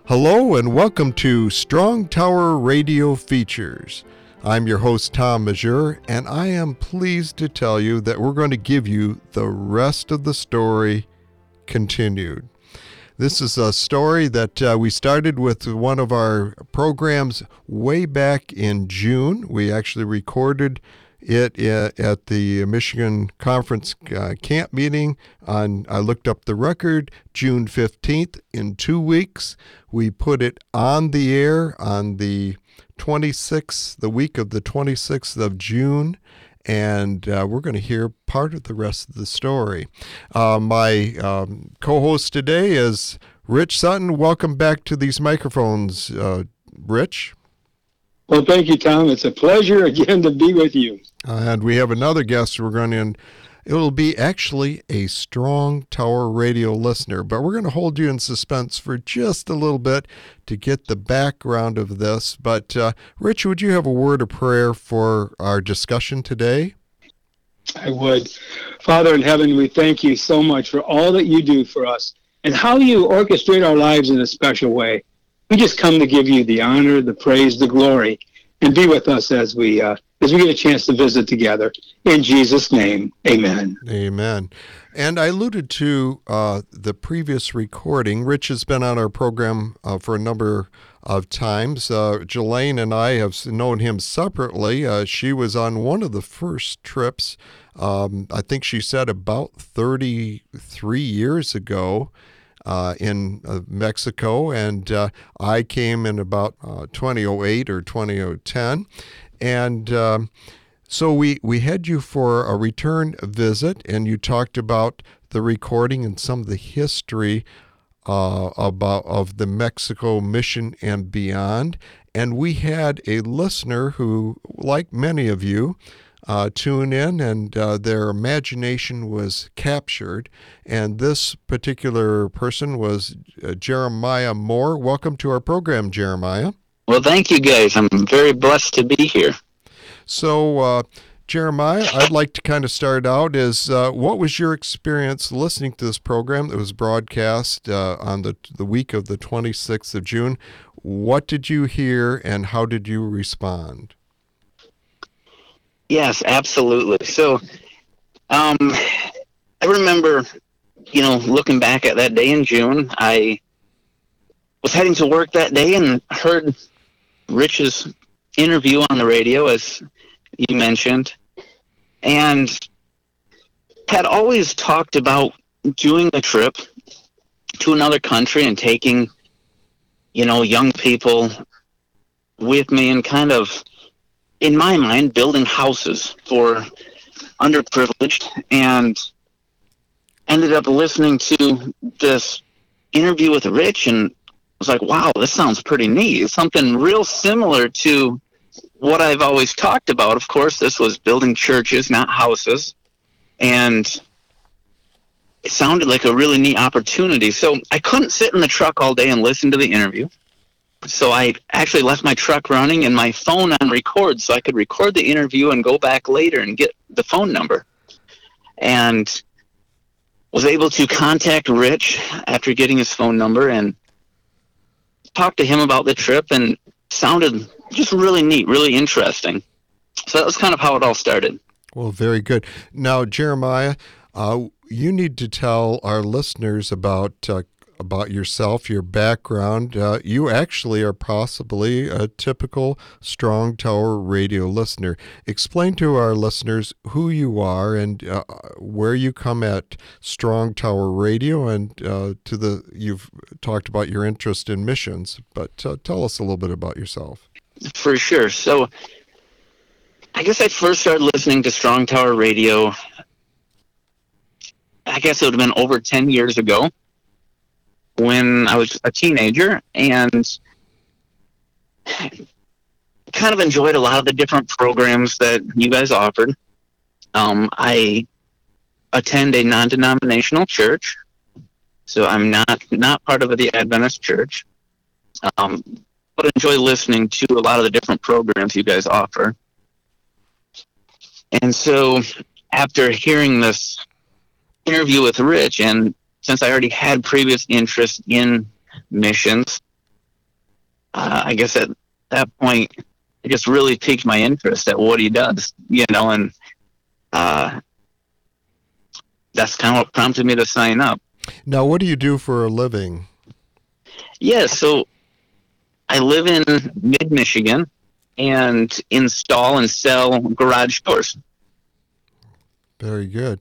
Hello and welcome to Strong Tower Radio Features. I'm your host, Tom Mazur, and I am pleased to tell you that we're going to give you the rest of the story continued. This is a story that we started with one of our programs way back in June. We actually recorded it at the Michigan Conference camp meeting on, I looked up the record, June 15th. In 2 weeks, we put it on the air on the 26th, the week of the 26th of June, and we're going to hear part of the rest of the story. My co-host today is Rich Sutton. Welcome back to these microphones, Rich. Well, thank you, Tom. It's a pleasure again to be with you. And we have another guest we're going to, it'll be actually a Strong Tower Radio listener, but we're going to hold you in suspense for just a little bit to get the background of this. But Rich, would you have a word of prayer for our discussion today? I would. Father in heaven, we thank you so much for all that you do for us and how you orchestrate our lives in a special way. We just come to give you the honor, the praise, the glory, and be with us as we get a chance to visit together. In Jesus' name, amen. Amen. And I alluded to the previous recording. Rich has been on our program for a number of times. Jelaine and I have known him separately. She was on one of the first trips, I think she said about 33 years ago. In Mexico, and I came in about 2008 or 2010, and so we had you for a return visit, and you talked about the recording and some of the history of the Mexico mission and beyond, and we had a listener who, like many of you, tune in, and their imagination was captured. And this particular person was Jeremiah Moore. Welcome to our program, Jeremiah. Well, thank you, guys. I'm very blessed to be here. So, Jeremiah, I'd like to kind of start out is what was your experience listening to this program that was broadcast on the week of the 26th of June? What did you hear, and how did you respond? Yes, absolutely. So, I remember, looking back at that day in June, I was heading to work that day and heard Rich's interview on the radio, as you mentioned, and had always talked about doing a trip to another country and taking, young people with me and kind of, in my mind, building houses for underprivileged, and ended up listening to this interview with Rich and was like, wow, this sounds pretty neat. It's something real similar to what I've always talked about. Of course, this was building churches, not houses, and it sounded like a really neat opportunity. So I couldn't sit in the truck all day and listen to the interview. So I actually left my truck running and my phone on record so I could record the interview and go back later and get the phone number. And was able to contact Rich after getting his phone number and talk to him about the trip, and sounded just really neat, really interesting. So that was kind of how it all started. Well, very good. Now, Jeremiah, you need to tell our listeners about yourself, your background. You actually are possibly a typical Strong Tower Radio listener. Explain to our listeners who you are and where you come at Strong Tower Radio, and you've talked about your interest in missions, but tell us a little bit about yourself. For sure. So I guess I first started listening to Strong Tower Radio, I guess it would have been over 10 years ago, when I was a teenager, and kind of enjoyed a lot of the different programs that you guys offered. I attend a non-denominational church, so I'm not part of the Adventist church, but enjoy listening to a lot of the different programs you guys offer. And so after hearing this interview with Rich, and since I already had previous interest in missions, I guess at that point, it just really piqued my interest at what he does, and that's kind of what prompted me to sign up. Now, what do you do for a living? Yeah, so I live in mid-Michigan and install and sell garage doors. Very good.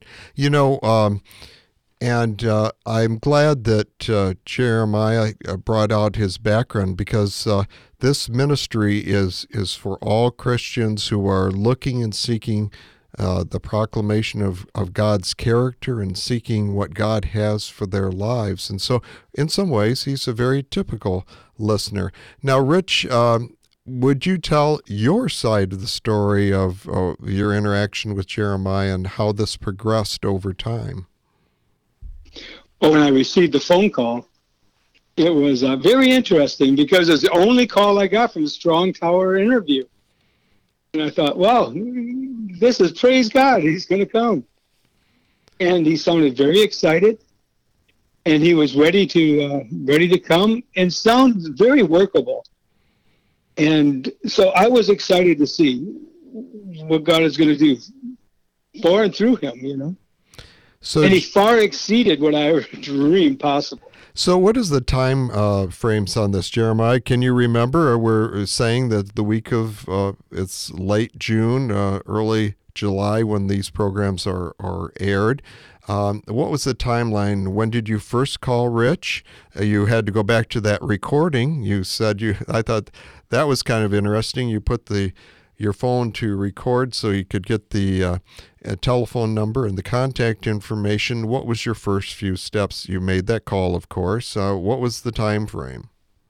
And I'm glad that Jeremiah brought out his background, because this ministry is for all Christians who are looking and seeking the proclamation of God's character and seeking what God has for their lives. And so in some ways, he's a very typical listener. Now, Rich, would you tell your side of the story of your interaction with Jeremiah and how this progressed over time? Well, when I received the phone call, it was very interesting, because it's the only call I got from the Strong Tower interview. And I thought, wow, this is, praise God, he's going to come. And he sounded very excited, and he was ready to come, and sounds very workable. And so I was excited to see what God is going to do for and through him, So, and he far exceeded what I ever dreamed possible. So what is the time frames on this, Jeremiah? Can you remember? We're saying that the week of, it's late June, early July when these programs are aired. What was the timeline? When did you first call Rich? You had to go back to that recording. You said I thought that was kind of interesting. You put your phone to record so you could get the telephone number and the contact information. What was your first few steps? You made that call, of course. What was the time frame?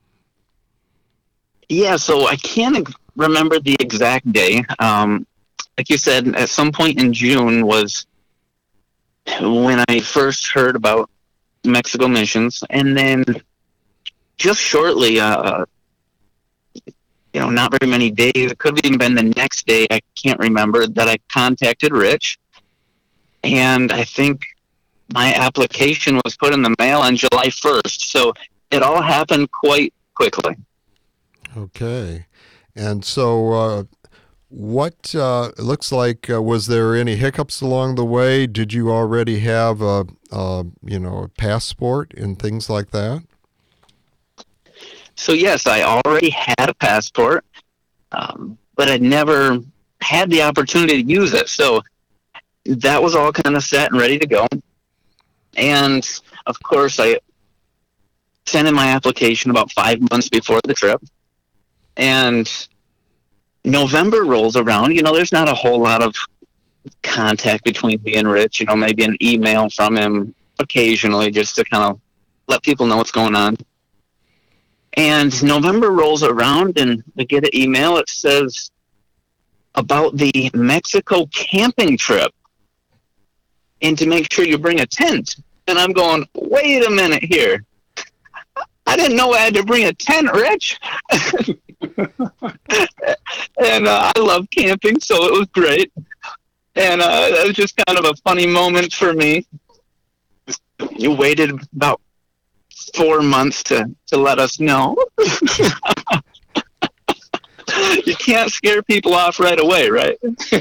Yeah, so I can't remember the exact day. Like you said, at some point in June was when I first heard about Mexico missions, and then just shortly, not very many days, it could have even been the next day, I can't remember, that I contacted Rich. And I think my application was put in the mail on July 1st. So it all happened quite quickly. Okay. And so what it looks like, was there any hiccups along the way? Did you already have a passport and things like that? So yes, I already had a passport, but I'd never had the opportunity to use it. So that was all kind of set and ready to go. And of course, I sent in my application about 5 months before the trip. And November rolls around. There's not a whole lot of contact between me and Rich. Maybe an email from him occasionally just to kind of let people know what's going on. And November rolls around, and I get an email. It says about the Mexico camping trip, and to make sure you bring a tent. And I'm going, wait a minute here. I didn't know I had to bring a tent, Rich. And I love camping, so it was great. And it was just kind of a funny moment for me. You waited about 4 months to let us know. You can't scare people off right away, right?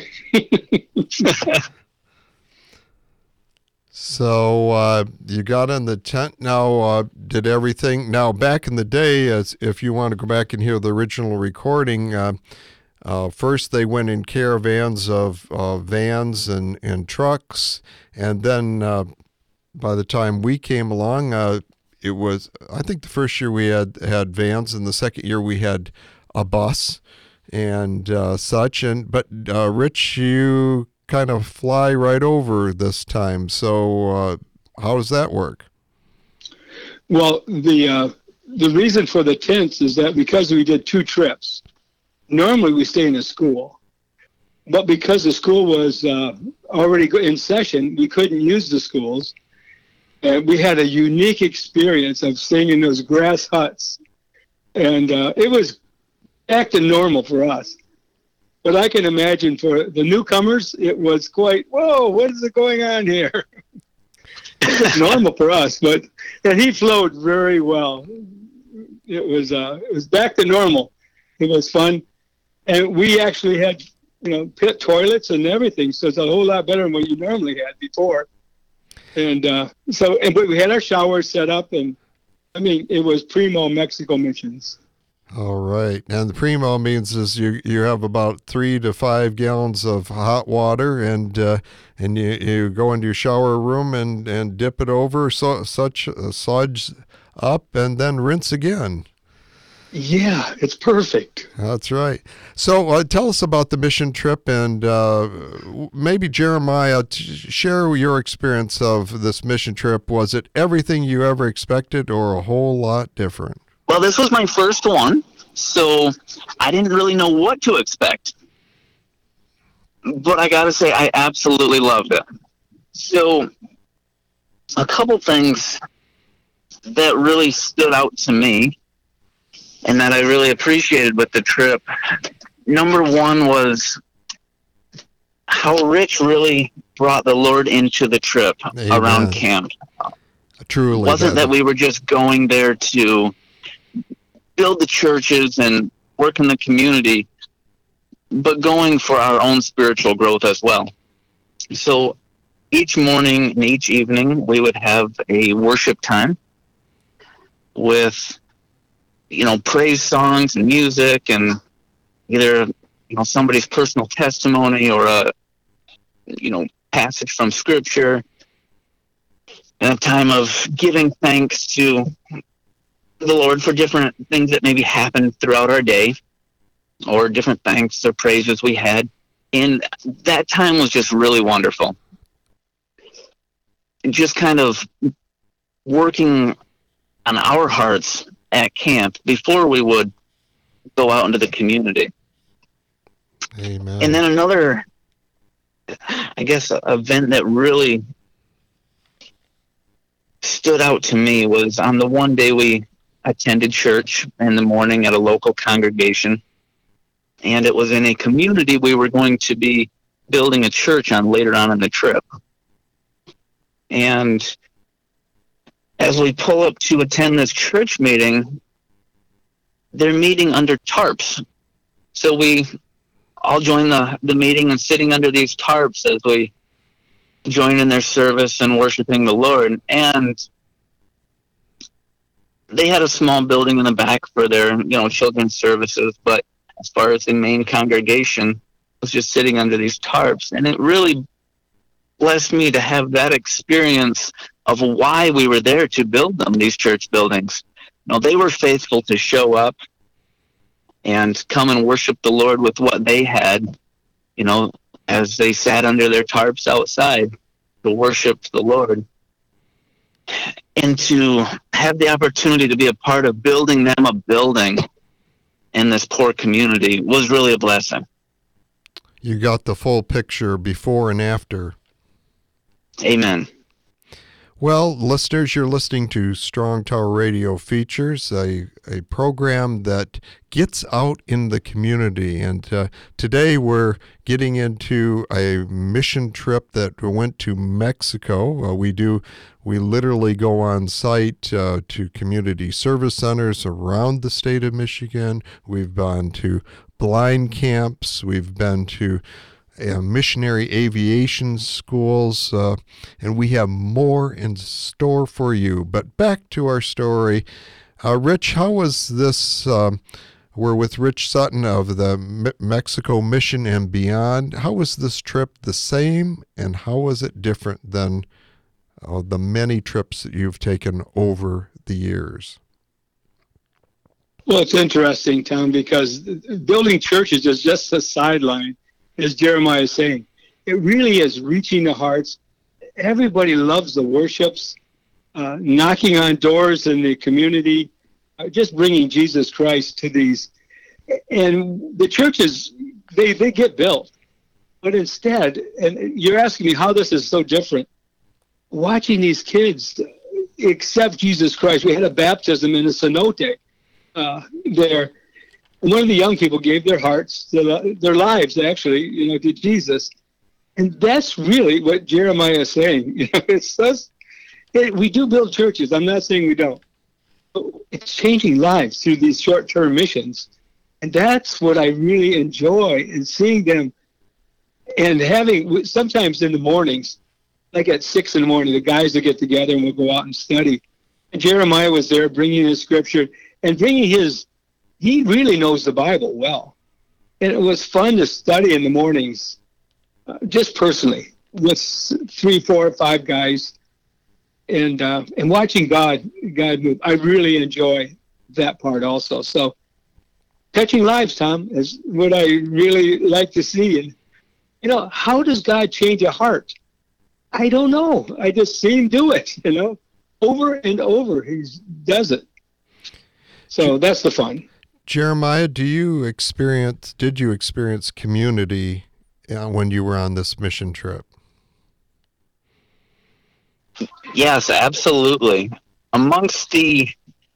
So you got in the tent. Now, did everything? Now, back in the day, as if you want to go back and hear the original recording, first they went in caravans of vans and trucks, and then by the time we came along, it was, I think the first year we had vans, and the second year we had a bus and such. But Rich, you kind of fly right over this time. So how does that work? Well, the reason for the tents is that because we did 2 trips, normally we stay in a school, but because the school was already in session, we couldn't use the schools. And we had a unique experience of staying in those grass huts. And it was acting normal for us. But I can imagine for the newcomers, it was quite, whoa, what is going on here? It was normal for us, and he flowed very well. it was back to normal. It was fun, and we actually had pit toilets and everything, so it's a whole lot better than what you normally had before. And but we had our showers set up, and I mean, it was primo Mexico missions. All right. And the primo means is you have about 3 to 5 gallons of hot water, and you go into your shower room and dip it over suds up, and then rinse again. Yeah, it's perfect. That's right. So tell us about the mission trip, and maybe Jeremiah, share your experience of this mission trip. Was it everything you ever expected, or a whole lot different? Well, this was my first one, so I didn't really know what to expect. But I got to say, I absolutely loved it. So a couple things that really stood out to me and that I really appreciated with the trip. Number one was how Rich really brought the Lord into the trip. Amen. Around camp. Truly. It wasn't that we were just going there to build the churches and work in the community, but going for our own spiritual growth as well. So each morning and each evening, we would have a worship time with, praise songs and music, and either, somebody's personal testimony or a, passage from scripture, and a time of giving thanks to the Lord for different things that maybe happened throughout our day, or different thanks or praises we had. And that time was just really wonderful. Just kind of working on our hearts at camp before we would go out into the community. Amen. And then another, I guess, event that really stood out to me was on the one day we attended church in the morning at a local congregation, and it was in a community we were going to be building a church on later on in the trip. And as we pull up to attend this church meeting, they're meeting under tarps. So we all join the meeting and sitting under these tarps as we join in their service and worshiping the Lord. And they had a small building in the back for their, children's services, but as far as the main congregation was just sitting under these tarps. And it really blessed me to have that experience of why we were there to build them, these church buildings. They were faithful to show up and come and worship the Lord with what they had, as they sat under their tarps outside to worship the Lord. And to have the opportunity to be a part of building them a building in this poor community was really a blessing. You got the full picture before and after. Amen. Well, listeners, you're listening to Strong Tower Radio Features, a program that gets out in the community. And today we're getting into a mission trip that went to Mexico. We literally go on site to community service centers around the state of Michigan. We've gone to blind camps. We've been to missionary aviation schools, and we have more in store for you. But back to our story. Rich, how was this? We're with Rich Sutton of the Mexico Mission and Beyond. How was this trip the same, and how was it different than the many trips that you've taken over the years? Well, it's interesting, Tom, because building churches is just a sideline, as Jeremiah is saying. It really is reaching the hearts. Everybody loves the worships, knocking on doors in the community, just bringing Jesus Christ to these. And the churches, they get built. But instead, and you're asking me how this is so different, watching these kids accept Jesus Christ. We had a baptism in a cenote there. And one of the young people gave their hearts, their lives, actually, to Jesus. And that's really what Jeremiah is saying. It says, we do build churches. I'm not saying we don't. it's changing lives through these short-term missions. And that's what I really enjoy, in seeing them and having, sometimes in the mornings, like at 6 in the morning, the guys will get together and we'll go out and study. And Jeremiah was there bringing his scripture and he really knows the Bible well. And it was fun to study in the mornings, just personally, with 3, 4, 5 guys, and watching God move. I really enjoy that part also. So touching lives, Tom, is what I really like to see. And how does God change a heart? I don't know. I just see him do it, over and over. He does it. So that's the fun. Jeremiah, did you experience community when you were on this mission trip? Yes, absolutely. Amongst the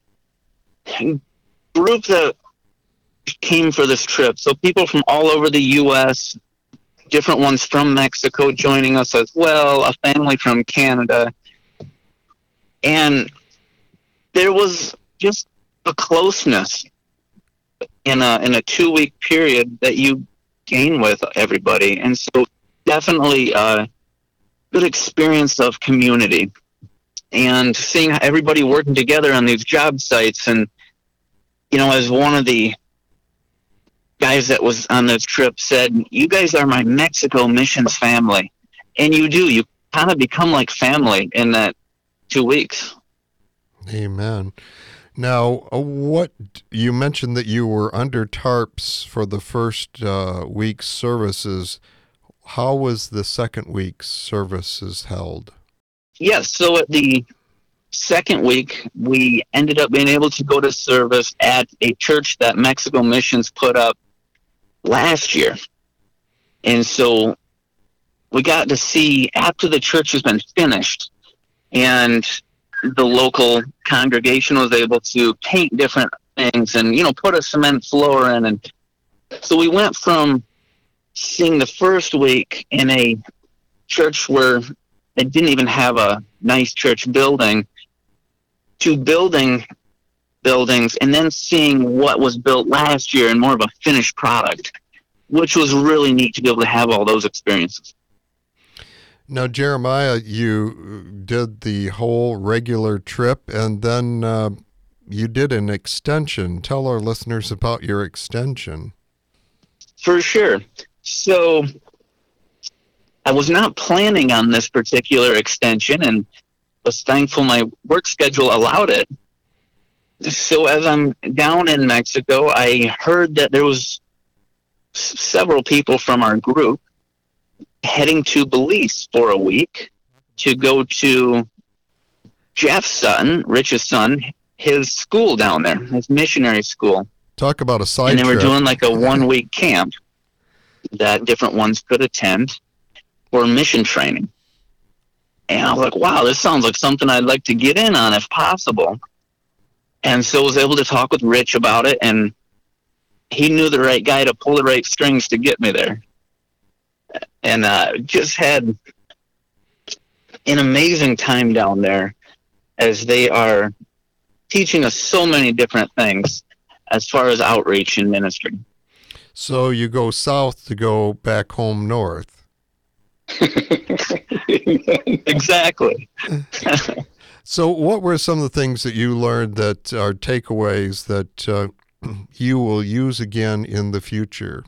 group that came for this trip, so people from all over the U.S., different ones from Mexico joining us as well, a family from Canada. And there was just a closeness in a 2-week period that you gain with everybody. And so definitely a good experience of community and seeing everybody working together on these job sites. And, as one of the guys that was on this trip said, you guys are my Mexico missions family. And you kind of become like family in that 2 weeks. Amen. Now, what you mentioned that you were under tarps for the first week's services. How was the second week's services held? Yes, so at the second week, we ended up being able to go to service at a church that Mexico Missions put up last year. And so we got to see, after the church has been finished and the local congregation was able to paint different things and, put a cement floor in. And so we went from seeing the first week in a church where they didn't even have a nice church building to building buildings and then seeing what was built last year and more of a finished product, which was really neat to be able to have all those experiences. Now, Jeremiah, you did the whole regular trip, and then you did an extension. Tell our listeners about your extension. For sure. So I was not planning on this particular extension and was thankful my work schedule allowed it. So as I'm down in Mexico, I heard that there was several people from our group heading to Belize for a week to go to Jeff's son, Rich's son, his school down there, his missionary school. Talk about a side trip. And they were trip. doing like a 1-week camp that different ones could attend for mission training. And I was like, wow, this sounds like something I'd like to get in on if possible. And so I was able to talk with Rich about it, and he knew the right guy to pull the right strings to get me there. And just had an amazing time down there as they are teaching us so many different things as far as outreach and ministry. So you go south to go back home north. Exactly. So what were some of the things that you learned that are takeaways that you will use again in the future?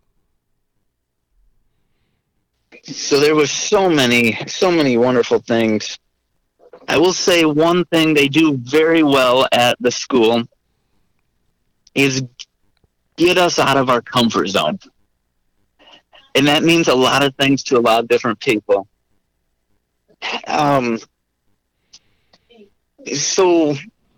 So there was so many wonderful things. I will say one thing they do very well at the school is get us out of our comfort zone. And that means a lot of things to a lot of different people. So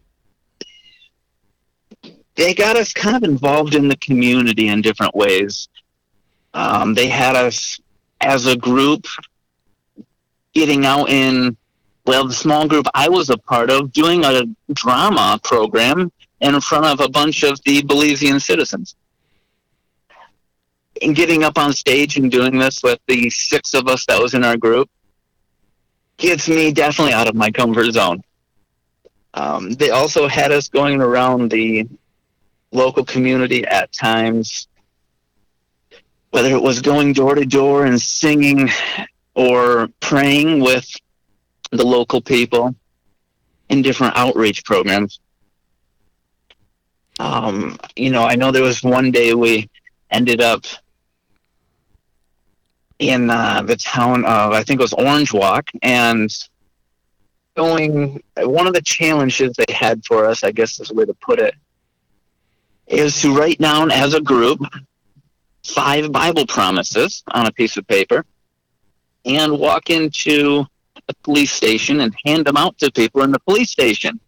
they got us kind of involved in the community in different ways. They had us as a group getting out in, the small group I was a part of, doing a drama program in front of a bunch of the Belizean citizens. And getting up on stage and doing this with the 6 of us that was in our group gets me definitely out of my comfort zone. They also had us going around the local community at times, whether it was going door to door and singing or praying with the local people in different outreach programs. I know there was one day we ended up in the town of, I think it was Orange Walk, and one of the challenges they had for us, I guess is the way to put it, is to write down as a group 5 Bible promises on a piece of paper and walk into a police station and hand them out to people in the police station.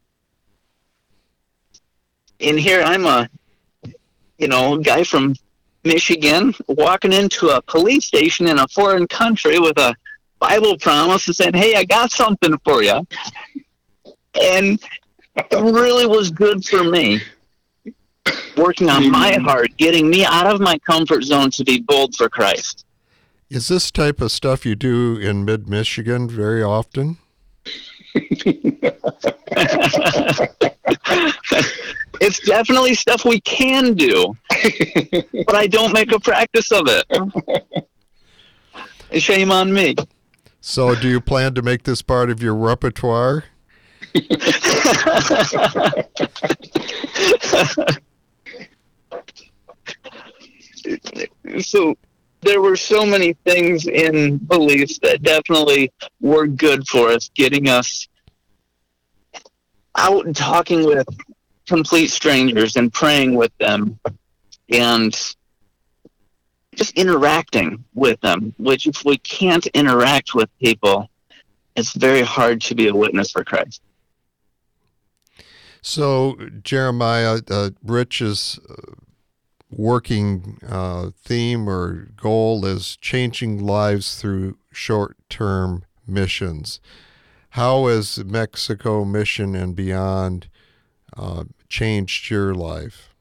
And here I'm a guy from Michigan walking into a police station in a foreign country with a Bible promise and saying, "Hey, I got something for you." And it really was good for me, working on my heart, getting me out of my comfort zone to be bold for Christ. Is this type of stuff you do in mid-Michigan very often? It's definitely stuff we can do, but I don't make a practice of it. Shame on me. So do you plan to make this part of your repertoire? So there were so many things in beliefs that definitely were good for us, getting us out and talking with complete strangers and praying with them and just interacting with them, which if we can't interact with people, it's very hard to be a witness for Christ. So, Jeremiah, Rich's working theme or goal is changing lives through short-term missions. How has Mexico Mission and beyond changed your life?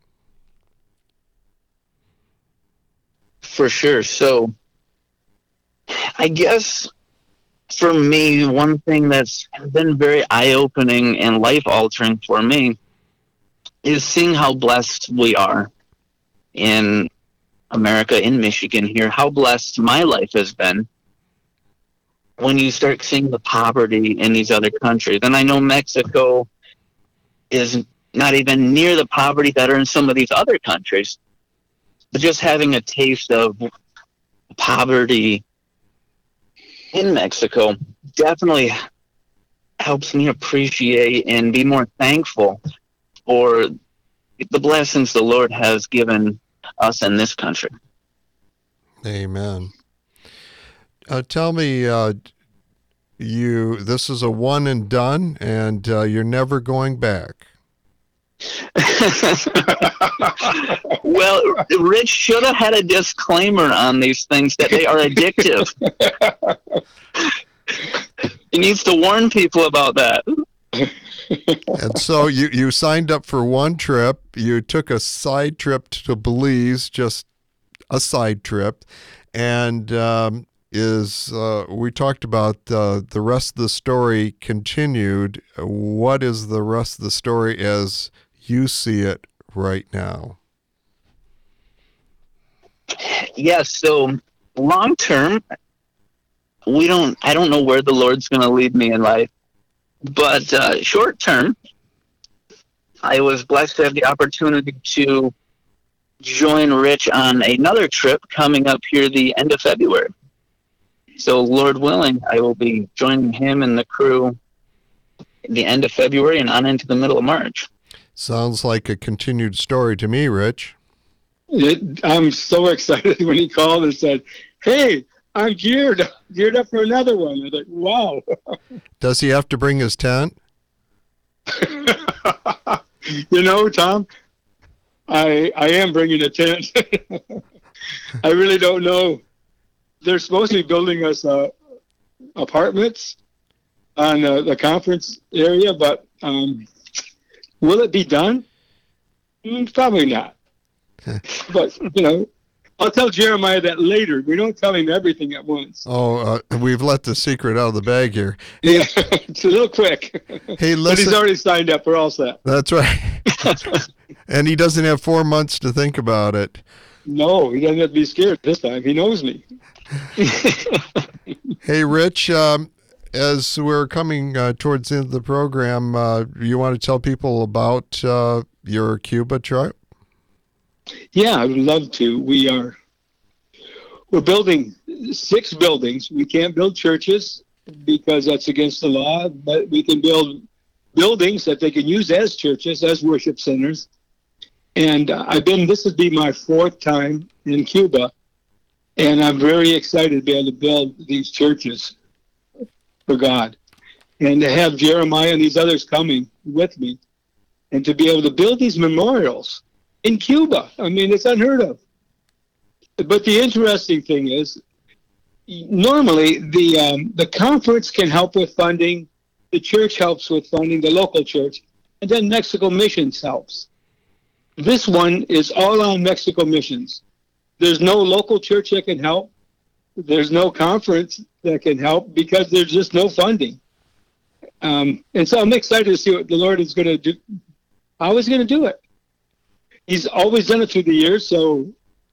For sure. So I guess for me, one thing that's been very eye-opening and life-altering for me is seeing how blessed we are in America, in Michigan here, how blessed my life has been when you start seeing the poverty in these other countries. And I know Mexico is not even near the poverty that are in some of these other countries, but just having a taste of poverty in Mexico definitely helps me appreciate and be more thankful for the blessings the Lord has given us in this country. Amen. Tell me, this is a one and done, and you're never going back. Well, Rich should have had a disclaimer on these things that they are addictive. He needs to warn people about that. And so you signed up for one trip. You took a side trip to Belize, just a side trip, and we talked about the rest of the story continued. What is the rest of the story as you see it right now? Yes, so long term, I don't know where the Lord's going to lead me in life, but short term, I was blessed to have the opportunity to join Rich on another trip coming up here the end of February. So Lord willing, I will be joining him and the crew at the end of February and on into the middle of March. Sounds like a continued story to me, Rich. I'm so excited when he called and said, "Hey, I'm geared up for another one." I was like, "Wow." Does he have to bring his tent? Tom, I am bringing a tent. I really don't know. They're supposed to be building us apartments on the conference area, but will it be done? Probably not. But, I'll tell Jeremiah that later. We don't tell him everything at once. Oh, we've let the secret out of the bag here. Yeah, it's a little quick. Hey, But listen. he's already signed up. We're all set. That's right. And he doesn't have 4 months to think about it. No, he doesn't have to be scared this time. He knows me. Hey, Rich, as we're coming towards the end of the program, you want to tell people about your Cuba trip? Yeah, I would love to. We're building 6 buildings. We can't build churches because that's against the law, but we can build buildings that they can use as churches, as worship centers. And this would be my 4th time in Cuba, and I'm very excited to be able to build these churches for God, and to have Jeremiah and these others coming with me, and to be able to build these memorials in Cuba. I mean, it's unheard of. But the interesting thing is, normally the conference can help with funding, the church helps with funding, the local church, and then Mexico Missions helps. This one is all on Mexico Missions. There's no local church that can help. There's no conference that can help because there's just no funding. And so I'm excited to see what the Lord is going to do. How he's going to do it. He's always done it through the years, so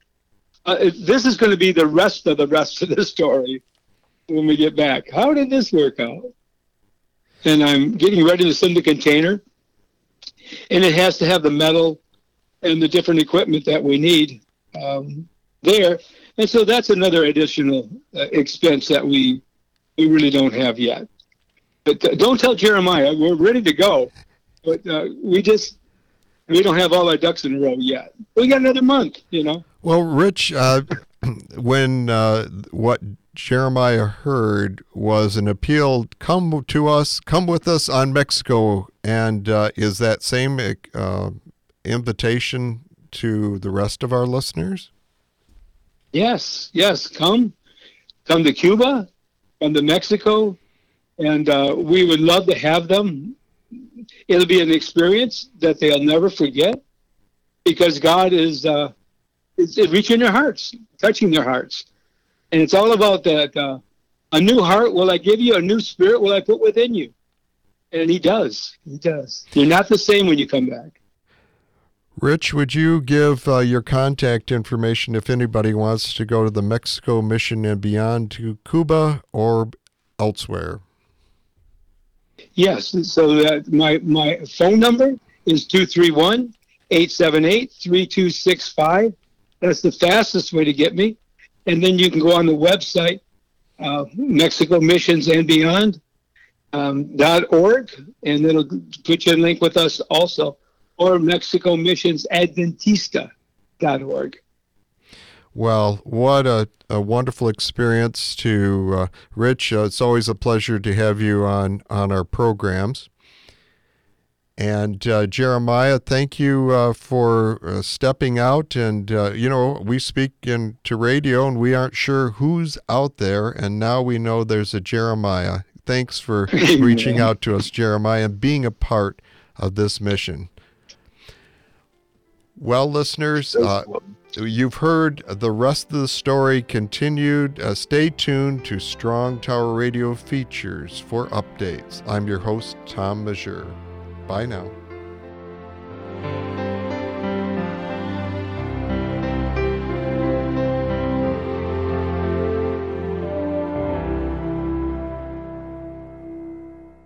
this is going to be the rest of the story when we get back. How did this work out? And I'm getting ready to send the container, and it has to have the metal and the different equipment that we need there. And so that's another additional expense that we really don't have yet. But don't tell Jeremiah. We're ready to go, but we don't have all our ducks in a row yet. We got another month, Well, Rich, when what Jeremiah heard was an appeal, come to us, come with us on Mexico, and is that same invitation to the rest of our listeners? Yes, come to Cuba, come to Mexico, and we would love to have them. It'll be an experience that they'll never forget, because God is reaching their hearts, touching their hearts. And it's all about that, a new heart will I give you, a new spirit will I put within you. And he does. You're not the same when you come back. Rich, would you give your contact information if anybody wants to go to the Mexico Mission and beyond, to Cuba or elsewhere? Yes, so that my phone number is 231-878-3265. That's the fastest way to get me. And then you can go on the website, Mexico Missions and Beyond .org, and it'll put you in link with us also, or Mexico Missions Adventista.org. Well, what a wonderful experience to Rich. It's always a pleasure to have you on our programs. And Jeremiah, thank you for stepping out. And, we speak into radio and we aren't sure who's out there. And now we know there's a Jeremiah. Thanks for reaching out to us, Jeremiah, and being a part of this mission. Well, listeners, you've heard the rest of the story continued. Stay tuned to Strong Tower Radio Features for updates. I'm your host, Tom Majeur. Bye now.